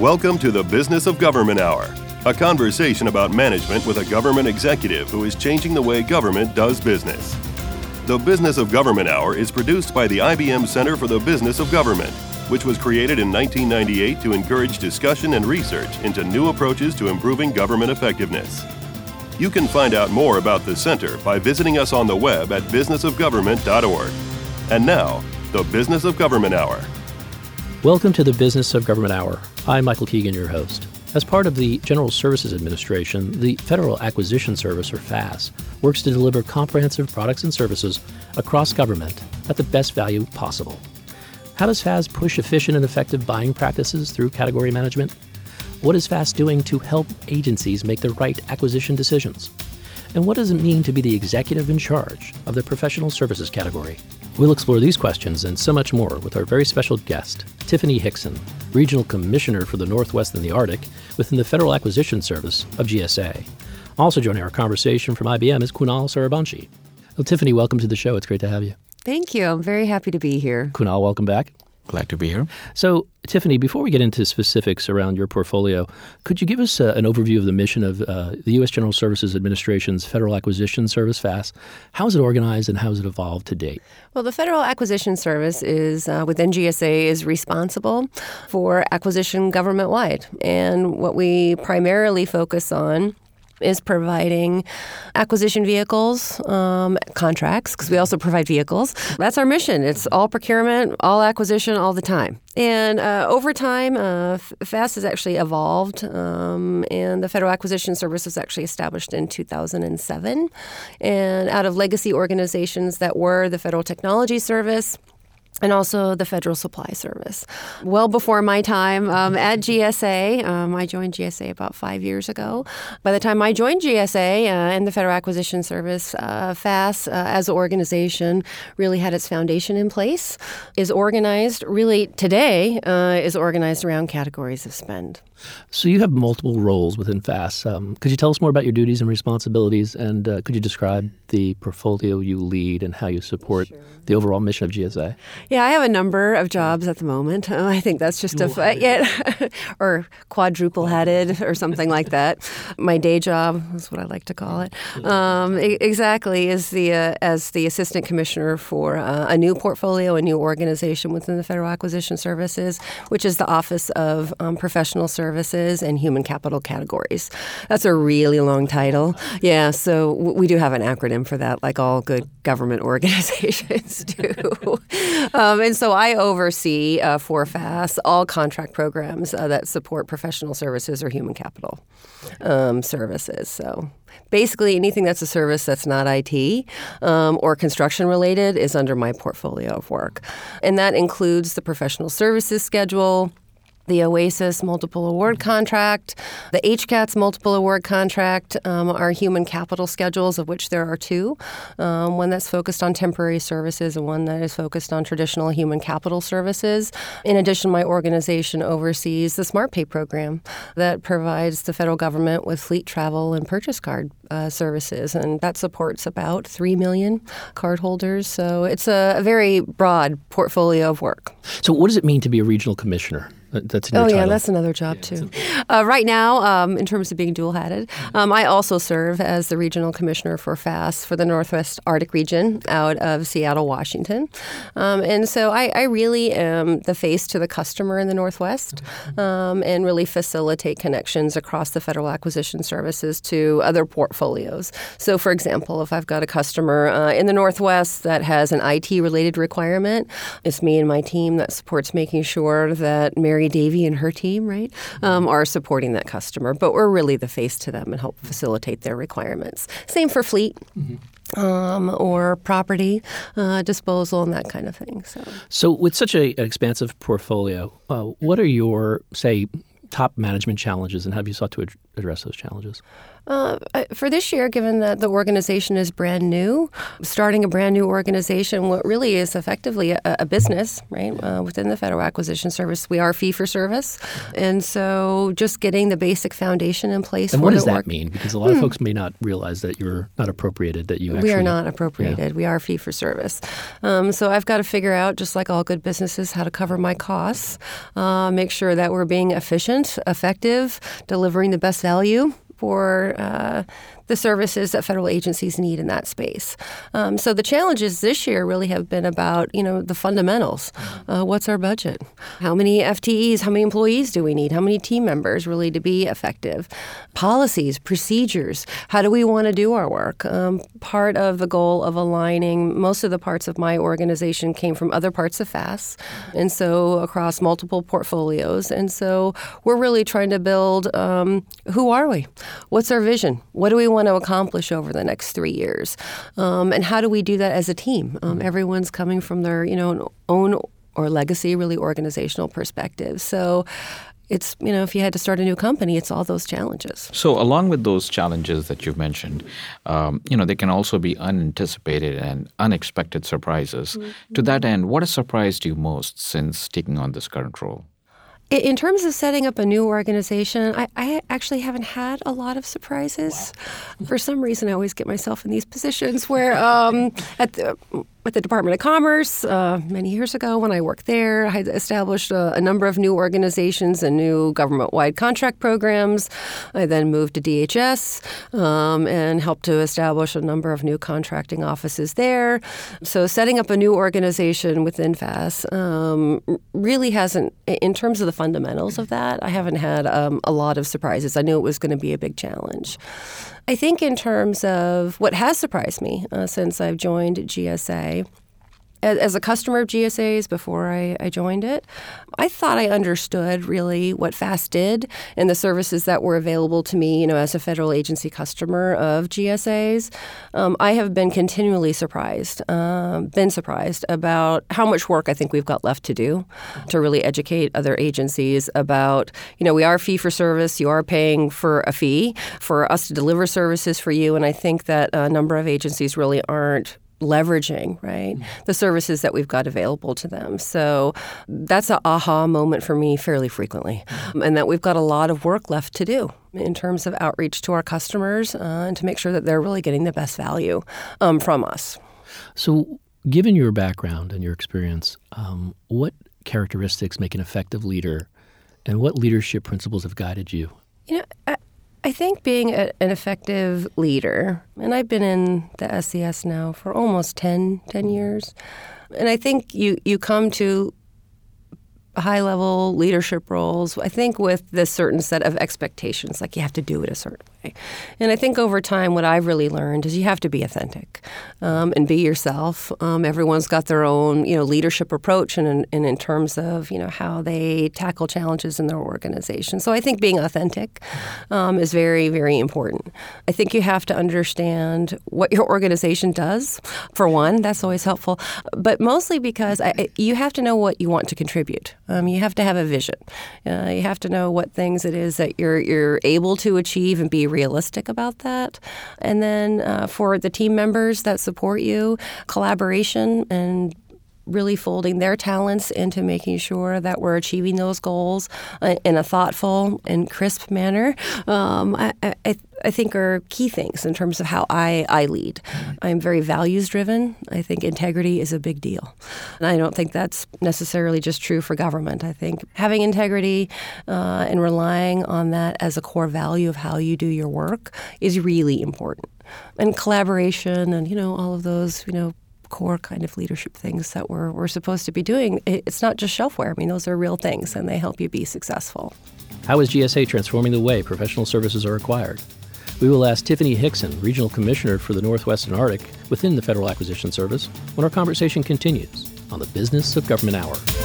Welcome to the Business of Government Hour, a conversation about management with a government executive who is changing the way government does business. The Business of Government Hour is produced by the IBM Center for the Business of Government, which was created in 1998 to encourage discussion and research into new approaches to improving government effectiveness. You can find out more about the center by visiting us on the web at businessofgovernment.org. And now, the Business of Government Hour. Welcome to the Business of Government Hour. I'm Michael Keegan, your host. As part of the General Services Administration, the Federal Acquisition Service, or FAS, works to deliver comprehensive products and services across government at the best value possible. How does FAS push efficient and effective buying practices through category management? What is FAS doing to help agencies make the right acquisition decisions? And what does it mean to be the executive in charge of the professional services category? We'll explore these questions and so much more with our very special guest, Tiffany Hickson, Regional Commissioner for the Northwest and the Arctic within the Federal Acquisition Service of GSA. Also joining our conversation from IBM is Kunal Sarabanshi. Well, Tiffany, welcome to the show. It's great to have you. Thank you. I'm very happy to be here. Kunal, welcome back. Glad to be here. So, Tiffany, before we get into specifics around your portfolio, could you give us an overview of the mission of the U.S. General Services Administration's Federal Acquisition Service, FAS? How is it organized and how has it evolved to date? Well, the Federal Acquisition Service is, within GSA, is responsible for acquisition government-wide. And what we primarily focus on is providing acquisition vehicles, contracts, because we also provide vehicles. That's our mission. It's all procurement, all acquisition, all the time. And over time, FAS has actually evolved, and the Federal Acquisition Service was actually established in 2007. And out of legacy organizations that were the Federal Technology Service, and also the Federal Supply Service. Well before my time at GSA, I joined GSA about 5 years ago. By the time I joined GSA and the Federal Acquisition Service, FAS as an organization really had its foundation in place, is organized around categories of spend. So you have multiple roles within FAS. Could you tell us more about your duties and responsibilities, and could you describe the portfolio you lead and how you support the overall mission of GSA? Yeah, I have a number of jobs at the moment. I think that's just or quadruple-headed or something like that. My day job is what I like to call it. Exactly, is as the Assistant Commissioner for a new portfolio, a new organization within the Federal Acquisition Services, which is the Office of Professional Services and Human Capital Categories. That's a really long title. Yeah, so we do have an acronym for that, like all good government organizations do. And so I oversee for FAS all contract programs that support professional services or human capital services. So basically anything that's a service that's not IT or construction related is under my portfolio of work. And that includes the professional services schedule, the OASIS multiple award contract, the HCATS multiple award contract, our human capital schedules, of which there are two, one that's focused on temporary services and one that is focused on traditional human capital services. In addition, my organization oversees the SmartPay program that provides the federal government with fleet travel and purchase card services, and that supports about 3 million cardholders. So it's a very broad portfolio of work. So what does it mean to be a regional commissioner? That's in your title. Yeah, that's another job too. Right now, in terms of being dual-hatted, I also serve as the Regional Commissioner for FAS for the Northwest Arctic region out of Seattle, Washington. And so I really am the face to the customer in the Northwest and really facilitate connections across the Federal Acquisition Services to other portfolios. So, for example, if I've got a customer in the Northwest that has an IT-related requirement, it's me and my team that supports making sure that Mary Davy and her team, right, are supporting that customer. But we're really the face to them and help facilitate their requirements. Same for fleet. Or property disposal and that kind of thing. So with such an expansive portfolio, what are your, say, top management challenges, and how have you sought to address those challenges? For this year, given that the organization is brand new, starting a brand new organization, what really is effectively a business, right? Within the Federal Acquisition Service, we are fee-for-service. And so just getting the basic foundation in place. And what does that mean? Because a lot of folks may not realize that you're not appropriated, that you actually... We are not appropriated. Yeah. We are fee-for-service. So I've got to figure out, just like all good businesses, how to cover my costs, make sure that we're being efficient efficient, effective, delivering the best value for the services that federal agencies need in that space. So the challenges this year really have been about, the fundamentals. What's our budget? How many FTEs, how many employees do we need? How many team members really to be effective? Policies, procedures. How do we want to do our work? Part of the goal of aligning, most of the parts of my organization came from other parts of FAS, and so across multiple portfolios. And so we're really trying to build, who are we? What's our vision? What do we want to accomplish over the next 3 years? And how do we do that as a team? Everyone's coming from their, own or legacy, really organizational perspective. So it's, if you had to start a new company, it's all those challenges. So along with those challenges that you've mentioned, there can also be unanticipated and unexpected surprises. Mm-hmm. To that end, what has surprised you most since taking on this current role? In terms of setting up a new organization, I actually haven't had a lot of surprises. Wow. For some reason, I always get myself in these positions where at the Department of Commerce many years ago when I worked there, I had established a number of new organizations and new government-wide contract programs. I then moved to DHS and helped to establish a number of new contracting offices there. So setting up a new organization within FAS really hasn't, in terms of the fundamentals of that, I haven't had a lot of surprises. I knew it was going to be a big challenge. I think in terms of what has surprised me since I've joined GSA, as a customer of GSA's before I joined it, I thought I understood really what FAS did and the services that were available to me, as a federal agency customer of GSA's. I have been continually surprised about how much work I think we've got left to do to really educate other agencies about, we are fee for service. You are paying for a fee for us to deliver services for you. And I think that a number of agencies really aren't leveraging, right, the services that we've got available to them. So that's an aha moment for me fairly frequently, and that we've got a lot of work left to do in terms of outreach to our customers and to make sure that they're really getting the best value from us. So given your background and your experience, what characteristics make an effective leader, and what leadership principles have guided you? I think being an effective leader, and I've been in the SCS now for almost 10 years, and I think you come to high-level leadership roles, I think with this certain set of expectations, like you have to do it a certain way. And I think over time what I've really learned is you have to be authentic and be yourself. Everyone's got their own, leadership approach and in terms of, how they tackle challenges in their organization. So I think being authentic is very, very important. I think you have to understand what your organization does, for one. That's always helpful. But mostly because you have to know what you want to contribute. You have to have a vision. You have to know what things it is that you're able to achieve and be realistic about that. And then for the team members that support you, collaboration and really folding their talents into making sure that we're achieving those goals in a thoughtful and crisp manner, I think are key things in terms of how I lead. I'm very values-driven. I think integrity is a big deal. And I don't think that's necessarily just true for government. I think having integrity and relying on that as a core value of how you do your work is really important. And collaboration and, all of those, core kind of leadership things that we're supposed to be doing. It's not just shelfware. Those are real things, and they help you be successful. How is GSA transforming the way professional services are acquired? We will ask Tiffany Hickson, Regional Commissioner for the Northwest and Arctic within the Federal Acquisition Service, when our conversation continues on the Business of Government Hour.